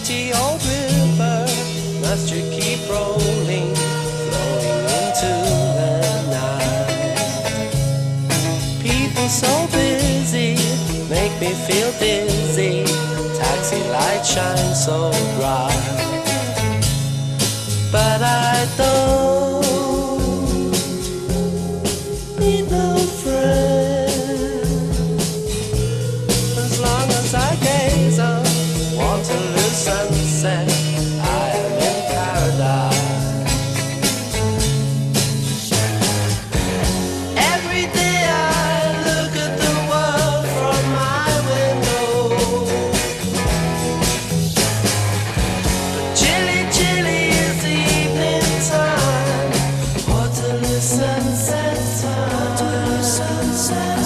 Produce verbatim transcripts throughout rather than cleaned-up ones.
mighty old river, must you keep rolling, flowing into the night. People so busy, make me feel dizzy, taxi lights shine so bright. But I don't need no friend, as long as I gaze on Waterloo sunset, I am in paradise. Every day I look at the world from my window, but chilly, chilly is the evening time. Waterloo sunset time. Waterloo sunset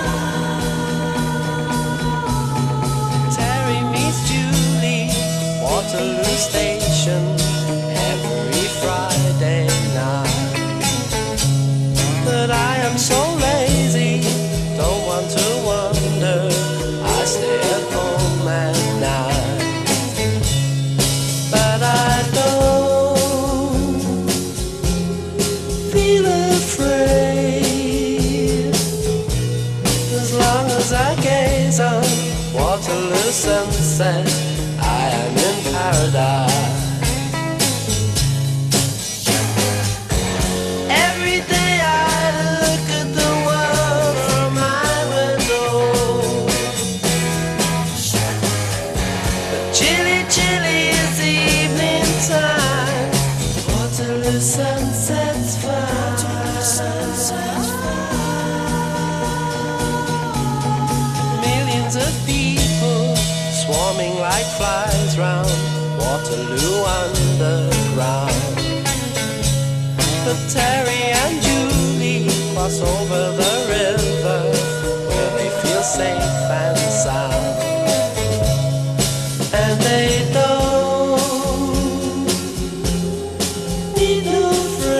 time. Terry meets Julie, Waterloo Station, every Friday night. But I am so lazy, don't want to wander, I stay at home at night. But I don't feel afraid, as long as I gaze on Waterloo sunset, I am in paradise. Every day I look at the world from my window, but chilly, chilly is the evening time. Waterloo sunset's fine. Waterloo sunset's fine. Millions of people swarming like flies round Waterloo underground. But Terry and Julie cross over the river, where they feel safe and sound. And they don't need no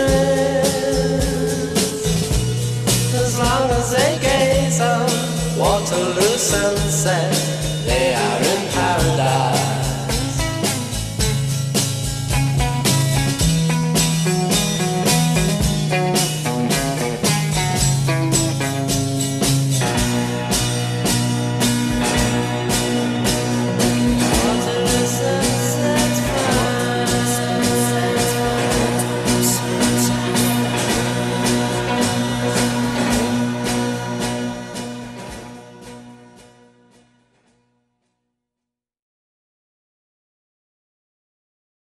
friends, as long as they gaze on Waterloo sunset, they are